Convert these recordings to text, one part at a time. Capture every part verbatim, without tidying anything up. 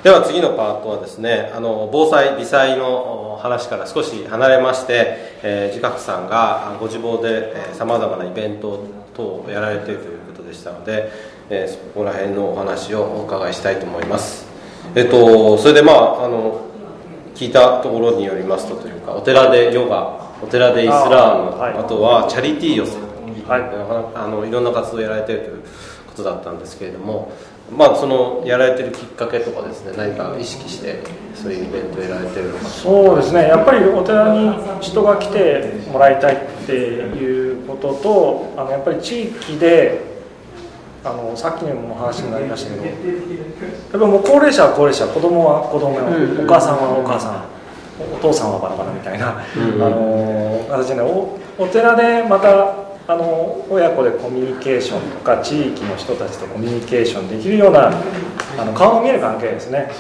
では次のパートはですね、あの防災微災の話から少し離れまして、えー、自覚さんがご自房でさまざまなイベント等をやられているということでしたので、えー、そこら辺のお話をお伺いしたいと思います。えっとそれでまああの聞いたところによりますとというか、お寺でヨガ、お寺でイスラーム、あ,、はい、あとはチャリティー寄せ、はい、あのいろんな活動をやられているということだったんですけれども、まあ、そのやられてるきっかけとかですね、何か意識してそういうイベントをやられてるのか。 そうですね、やっぱりお寺に人が来てもらいたいっていうことと、あのやっぱり地域であのさっきの話になりましたけど、やっぱりもう高齢者は高齢者、子供は子供、うん、お母さんはお母さん、お父さんはバラバラみたいな、うん、あの形で お, お寺でまたあの親子でコミュニケーションとか地域の人たちとコミュニケーションできるようなあの顔の見える関係ですね、うん、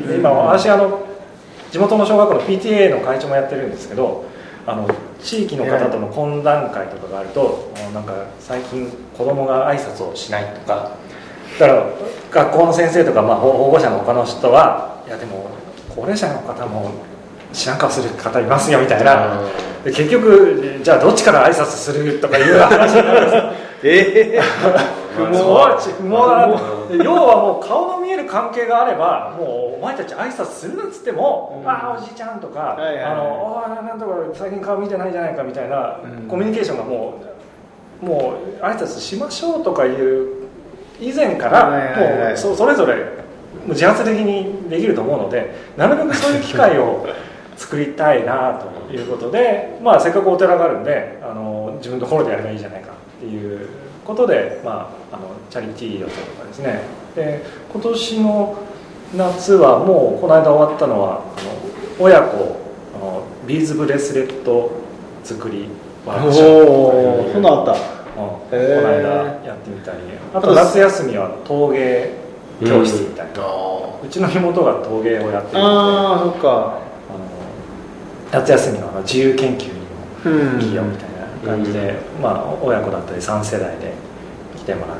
で今私あの地元の小学校の ピーティーエー の会長もやってるんですけど、あの地域の方との懇談会とかがあると、なんか最近子供が挨拶をしないとか、だから学校の先生とか、まあ、保護者の他の人はいやでも高齢者の方も知らん顔する方いますよみたいな、で結局じゃあどっちから挨拶するとかいう話になるんですええー、もう要はもう顔の見える関係があれば、もうお前たち挨拶するなっつっても、うん、ああおじいちゃんとか、はいはいはい、あのあなんとか最近顔見てないじゃないかみたいな、うん、コミュニケーションがもうもう挨拶しましょうとかいう以前から、はいはいはい、もう そ, それぞれ自発的にできると思うので、なるべくそういう機会を作りたいなということで、まあ、せっかくお寺があるんで、あの自分のところでやればいいじゃないかっていうことで、まあ、あのチャリティー寄せとかですね。で今年の夏はもうこの間終わったのは、あの親子あのビーズブレスレット作りワークショップ。 おー、そんなあった、うん、 この間やってみたり、あと夏休みは陶芸教室みたいな、うん、うちの妹が陶芸をやってるので、 ああそっか、 夏休みの自由研究にもいいよみたいな感じで、うん、まあ、親子だったりさん世代で来てもらって、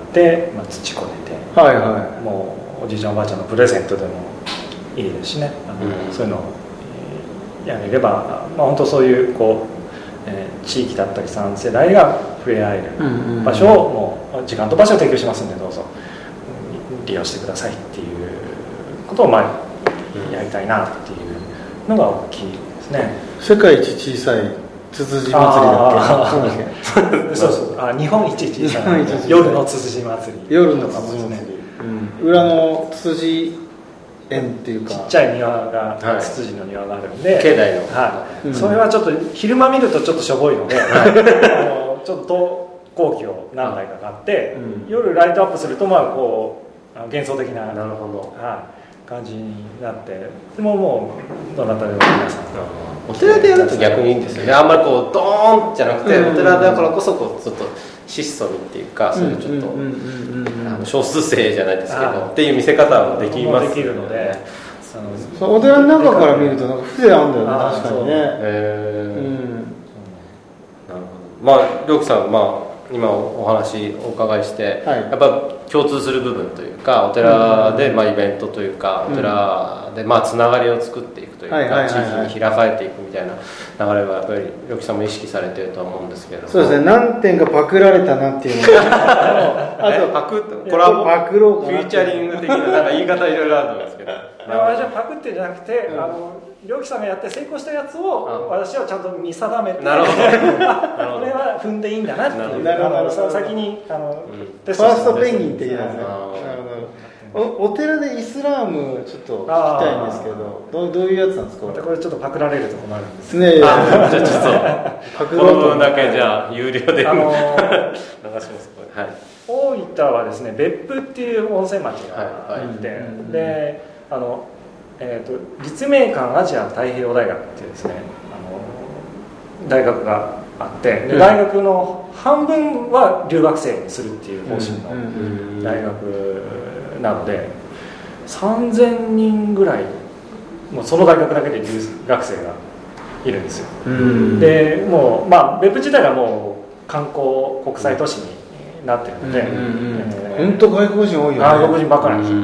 まあ、土こねて、はいはい、もうおじいちゃんおばあちゃんのプレゼントでもいいですしね、あの、うん、そういうのをやれれば、まあ、本当そういうこう、えー、地域だったりさん世代が触れ合える場所を、もう時間と場所を提供しますんで、どうぞ利用してくださいっていうことを、まあ、やりたいなっていうのが大きいですね。 世界一小さいつつじ祭りだっけそうそう、あ、日本一小さい夜のつつじ祭り、 夜のつつじ祭り、うん、裏のつつじ園っていうかちっちゃい庭が、はい、つつじの庭があるんで、 境内の、 はい、うん、それはちょっと昼間見るとちょっとしょぼいので、はい、あのちょっと後期を何台か買って、うん、夜ライトアップすると、まあこう幻想的な、 なるほど、 はい、感じになって、でももうどなたでも皆さんお寺でやると逆にいいんですよね。あんまりこうドーンじゃなくて、うん、お寺だからこそこうちょっと質素にっていうか、そういうちょっと少数生じゃないですけどっていう見せ方もできますよね。 できるので、 そのお寺の中から見るとなんか風情あるんだよね、確かにね。 へー、うん、なるほど。まあ良樹さん、まあ今お話お伺いして、はい、やっぱ共通する部分というか、お寺でまあイベントというか、お寺でまあつながりを作っていくというか、地域に開かれていくみたいな流れはやっぱり良樹さんも意識されているとは思うんですけど、 そうですね、何点かパクられたなっていうのがあとパクコラボ、パクロフューチャリング的ななんか言い方いろいろあると思うんですけど、 私はパクってじゃなくて、うん、あの良樹さんがやって成功したやつを私はちゃんと見定めて、なるほどこれは踏んでいいんだなっていう、あの先にあの、 うん、ファーストペンギン的なね。お, お寺でイスラームちょっと聞きたいんですけど、ど, どういうやつなんですか。 これちょっとパクられると困るんですね。じゃあちょっとパクろうとだけじゃあ有料で、あのー、流します。はい。 大分はですね、別府っていう温泉町があって、はいはい、で、あの、えーと、立命館アジア太平洋大学っていうですね、あの大学があって、で大学の半分は留学生にするっていう方針の大学なので、さんぜんにんぐらいもうその大学だけで留学生がいるんですよ。でもう、まあ、別府自体がもう観光国際都市になってるので、 本当外国人多いよね。 外国人ばっかりなんですよ。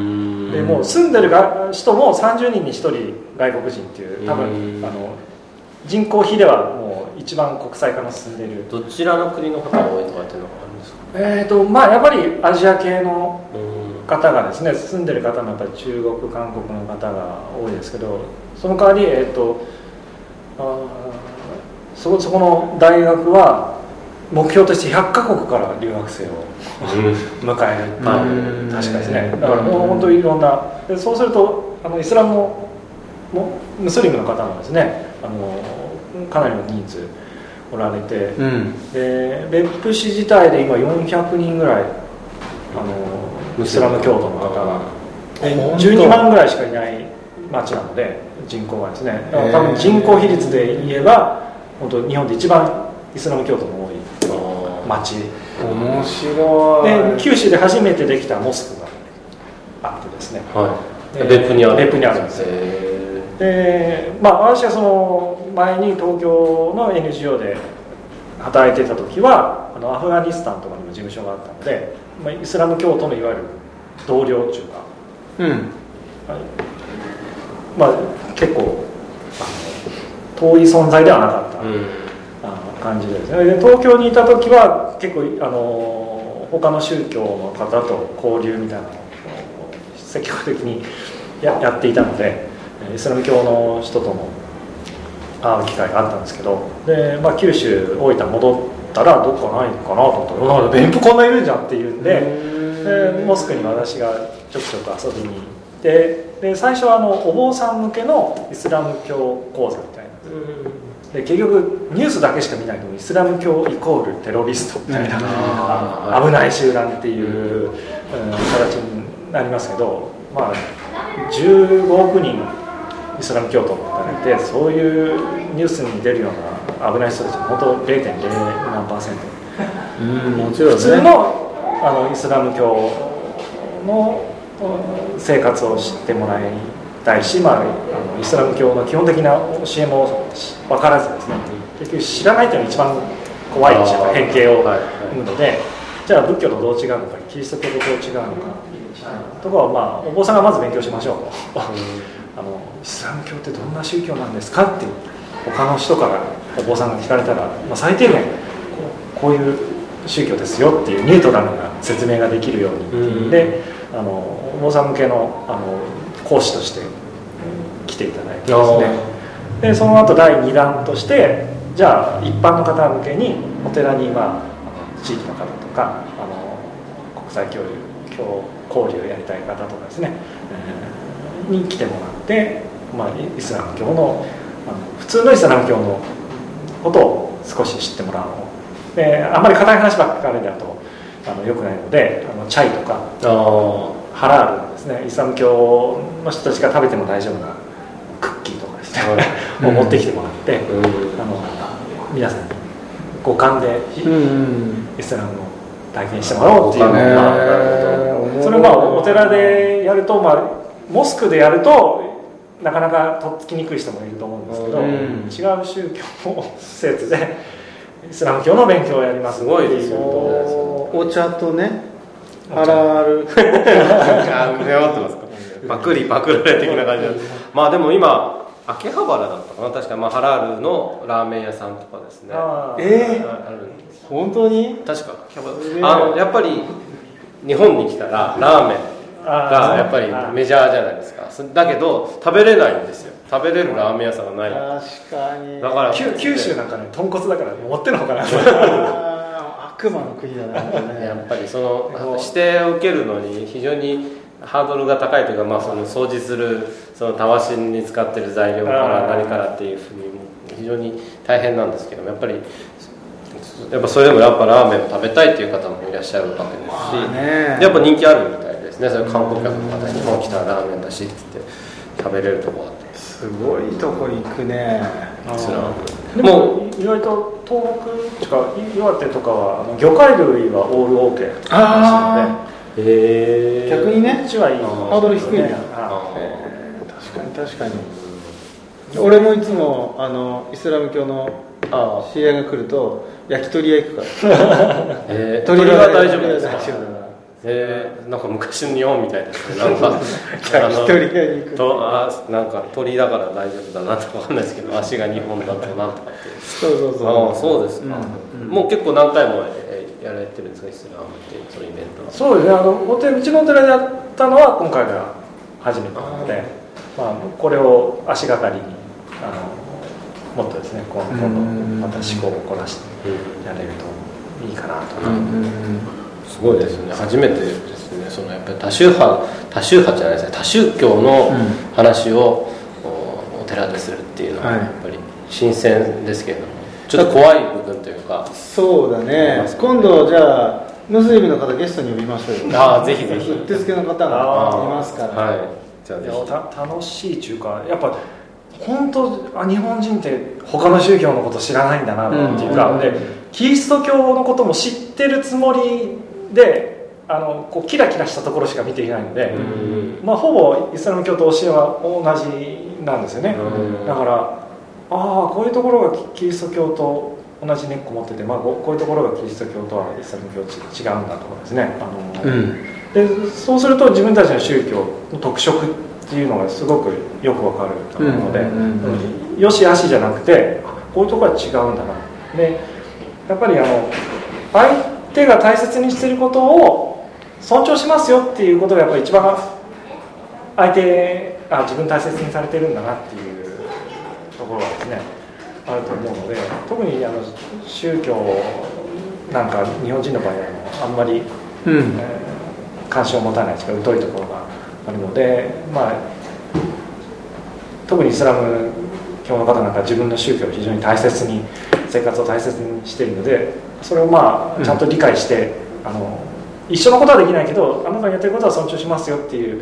でもう住んでる人もさんじゅうにんにひとり外国人っていう多分あの人口比ではもう一番国際化の進んでいる。 どちらの国の方が多いとかっていうのがあるんですか？ えーとまあ、やっぱりアジア系の方がですね、住んでる方もやっぱり中国韓国の方が多いですけど、その代わり、えーとあそこ、そこの大学は目標としてひゃっかこくから留学生を迎えるっていう確かですね。だからもう本当にいろんなで、そうするとあのイスラムもムスリムの方もですね、あのかなりの人数おられて、うん、で別府市自体で今よんひゃくにんぐらいあのイスラム教徒の方がじゅうにまんぐらいしかいない町なので、人口がですね、だから多分人口比率で言えば本当日本で一番イスラム教徒の多い町。 面白い。で九州で初めてできたモスクがあってですね、 はい、別府にある別府にあるんですよ。でまあ、私はその前に東京の エヌジーオー で働いてた時はあのアフガニスタンとかにも事務所があったので、まあ、イスラム教徒のいわゆる同僚っていうか、うんはいまあ、結構あの遠い存在ではなかった、うん、あ感じですね。で東京にいた時は結構あの他の宗教の方と交流みたいなのを積極的に や, やっていたのでイスラム教の人とも会う機会があったんですけど、で、まあ、九州大分戻ったらどっかないかなと思ったら別府こんないるじゃんっていうんで、でモスクに私がちょくちょく遊びに行って、で最初はあのお坊さん向けのイスラム教講座みたいなで、結局ニュースだけしか見ないとイスラム教イコールテロリストみたいな、うん、危ない集団っていう、うん、形になりますけど、まあじゅうごおくにんイスラム教徒の方がいて、そういうニュースに出るような危ない人たちも本当 ゼロてんゼロ 何パーセント、うんもちろんね、普通の、あのイスラム教の生活を知ってもらいたいし、まあ、あのイスラム教の基本的な教えも分からずですね、結局知らないというのが一番怖いというか偏見を生むので、じゃあ仏教とどう違うのか、キリスト教とどう違うのかとかは、まあ、お坊さんがまず勉強しましょうとあのイスラム教ってどんな宗教なんですかって他の人からお坊さんが聞かれたら、まあ、最低限こう、こういう宗教ですよっていうニュートラルな説明ができるようにっていうんで、あのお坊さん向けの、あの講師として来ていただいてですね、でその後だいにだんとしてじゃあ一般の方向けにお寺に、まあ、あの地域の方とかあの国際交流交流をやりたい方とかですね、えー、に来てもらって、まあ、イスラム教の、あの普通のイスラム教のことを少し知ってもらおう。であんまり硬い話ばっかりだとあの良くないので、あのチャイとかハラールですね、イスラム教の人たちが食べても大丈夫なクッキーとかですね、うん、を持ってきてもらって、うん、あの皆さんに五感でイスラムの体験してもらおうっていうのが、それをまあお寺でやると、まあ、モスクでやるとなかなかとっつきにくい人もいると思うんですけど、うん、違う宗教の施設でイスラム教の勉強をやります。 すごいですよ。 お茶とね、ハラール背負ってますか。パクリパクられ的な感じなんです。まあでも今秋葉原だったかな、確か、まあ、ハラールのラーメン屋さんとかですね。 あえー、あるんです。本当に？ 確かあのやっぱり日本に来たらラーメンがやっぱりメジャーじゃないですか。だけど食べれないんですよ。食べれるラーメン屋さんがない。 確かに。 だから九州なんかね、豚骨だから持ってるのかな。 悪魔の国だな、ね、 やっぱりその指定を受けるのに非常にハードルが高いというか、まあ、その掃除するそのたわしに使ってる材料から何からっていうふうに非常に大変なんですけども、やっぱりやっぱそれでもやっぱラーメンを食べたいっていう方もいらっしゃるわけですし、まあね、やっぱ人気あるみたいですね。それ観光客の方に日本来たらラーメンだしって言って食べれるとこあって、 すごいとこ行くね。 でも意外と東北とか岩手とかはあの魚介類はオールオーケーですので、 へー、逆にね、 こっちはいい、 ハードル低いね。確かに確かに。俺もいつもあのイスラム教の知り合いが来ると焼き鳥屋行くから。 えー、鳥は大丈夫ですか？ えー、なんか昔の日本みたいですね。なんかあの一人が行くとあなんか鳥だから大丈夫だなとかわかんないですけど、足がにほんだとなんとかって。 そうそうそう。 あそうですか、うんうん。もう結構何回もやられてるんですか、イスラムってそのイベントは。 そうですね。あのホテルうちのお寺でやったのは今回が初めてなので、まあこれを足がかりにあのもっとですね、今度また思考を凝らしてやれるといいかなと。うんうんうん、 すごいですね。初めてですね。そのやっぱり多宗派多宗派じゃないですね。多宗教の話をお寺でするっていうのはやっぱり新鮮ですけれども、ちょっと怖い部分というか。 そうだね。今度じゃあムスリムの方ゲストに呼びましょうよ。 ああぜひぜひ。 うってつけの方がいますから。 はい。じゃあぜひ。 た楽しいというかやっぱ本当あ日本人って他の宗教のこと知らないんだなっていうか、うん、でキリスト教のことも知ってるつもりであのこうキラキラしたところしか見ていないので、うんまあ、ほぼイスラム教と教えは同じなんですよね、うん、だからああこういうところがキリスト教と同じ根っこ持ってて、まあ、こういうところがキリスト教とはイスラム教と違うんだとかですねあの、うん、でそうすると自分たちの宗教の特色っていうのがすごくよくわかるので、うんうん、よしあしじゃなくてこういうところは違うんだなでやっぱりあの相手が大切にしていることを尊重しますよっていうことがやっぱり一番相手あ自分大切にされてるんだなっていうところはですねあると思うので特にあの宗教なんか日本人の場合はあんまり、うんえー、関心を持たないしか疎いところがあるので、まあ、特にイスラム教の方なんか自分の宗教を非常に大切に生活を大切にしているのでそれをまあちゃんと理解して、うん、あの一緒のことはできないけどあなたがやってることは尊重しますよっていう、うん、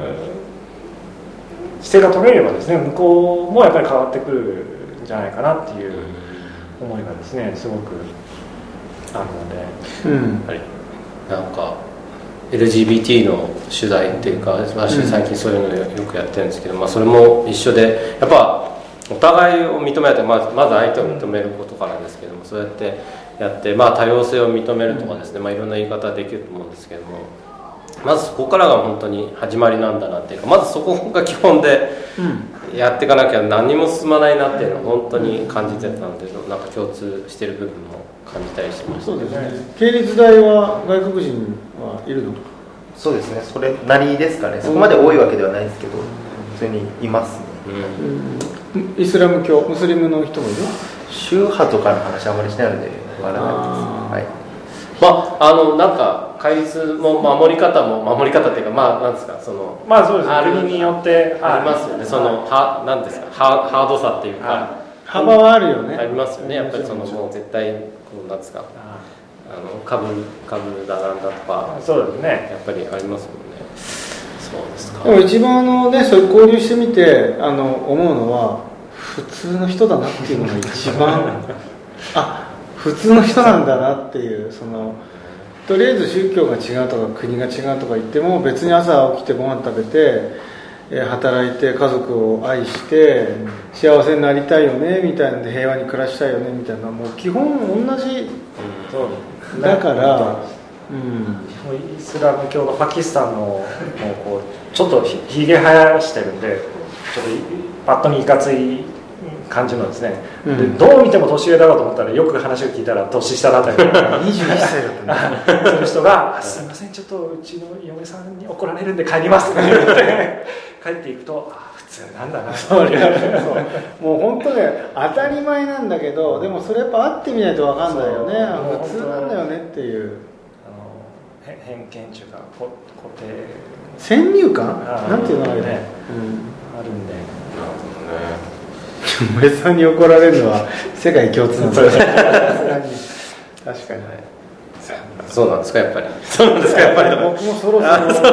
姿勢が取れればですね向こうもやっぱり変わってくるんじゃないかなっていう思いがですねすごくあるので、 うんはい、なんかエルジービーティー の取材っていうか私最近そういうのよくやってるんですけど、まあ、それも一緒でやっぱお互いを認め合ってまず、まず相手を認めることからですけどもそうやってやって、まあ、多様性を認めるとかですね、まあ、いろんな言い方はできると思うんですけどもまずそこからが本当に始まりなんだなっていうかまずそこが基本でやっていかなきゃ何も進まないなっていうのを本当に感じてたのでなんか共通している部分も感じたりしてました。 そうですね。系列大は外国人はいるの？ そうですね。それなりですかね。そこまで多いわけではないですけど普通にいますね。 うん、イスラム教ムスリムの人もいる？ 宗派とかの話あまりしないのでわからないです。はい。 まああのなんか戒律も守り方も守り方っていうかまあなんですかそのまあそうですね。国によってありますよね。そのはなんですかハハードさっていうか幅はあるよね。 ありますよね。やっぱりそのもう絶対こうなんですかあのかぶかぶだなんだとかそうですね。 やっぱりありますもんね。そうですか。 でも一番あのねそういう交流してみてあの思うのは普通の人だなっていうのが一番あ普通の人なんだなっていうそのとりあえず宗教が違うとか国が違うとか言っても別に朝起きてご飯食べて働いて家族を愛して幸せになりたいよねみたいなので平和に暮らしたいよねみたいなもう基本同じだから、 うん、イスラム教のパキスタンのもうこうちょっとひげ生やしてるんでちょっとパッと見いかつい感じのですね、うん、でどう見ても年上だろうと思ったらよく話を聞いたら年下だったりにじゅういっさいだったねそういう人がすいませんちょっとうちの嫁さんに怒られるんで帰りますって言って帰っていくとあ普通なんだなそうもう本当ね当たり前なんだけどでもそれやっぱ会ってみないと分かんないよね普通なんだよねっていうあの偏見っていうか固定先入観なんていうのがあるね、 うん、あるんでなるほどね嫁さんに怒られるのは世界共通なんだ確かにそうなんですかやっぱりそうなんですかやっぱり僕もそろそろ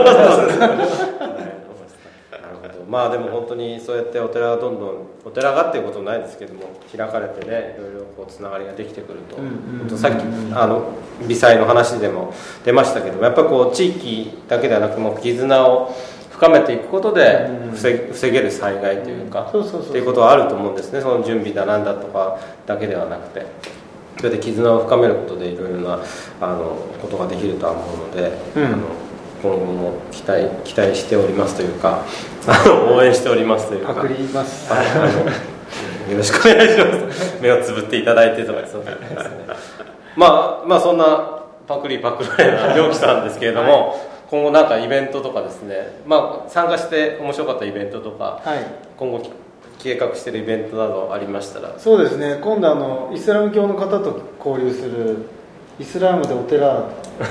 まあでも本当にそうやってお寺がどんどんお寺がっていうことはないですけども開かれてねいろいろこうつながりができてくると、うんうん、さっきあの微細の話でも出ましたけどもやっぱりこう地域だけではなくもう絆を深めていくことで防げ、防げる災害というかっていうことはあると思うんですねその準備だなんだとかだけではなくてそれで絆を深めることでいろいろなあのことができるとは思うので、うん、あの今後も期待期待しておりますというか応援しておりますというか、 パクりますあのよろしくお願いします目をつぶっていただいてとかそうですねまあまあそんなパクリパクられな陽気さんですけれども、はい、今後なんかイベントとかですね、まあ、参加して面白かったイベントとか、はい、今後計画しているイベントなどありましたら。 そうですね、今度あのイスラム教の方と交流するイスラムでお寺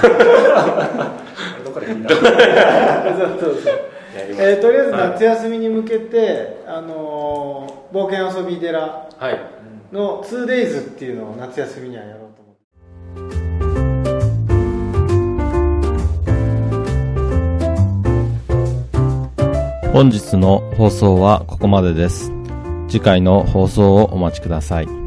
どこで聞いたそうそうそうえー、とりあえず夏休みに向けて、はい、あのー、冒険遊び寺の ツーデイズ っていうのを夏休みにはやろうと思って。 本日の放送はここまでです。次回の放送をお待ちください。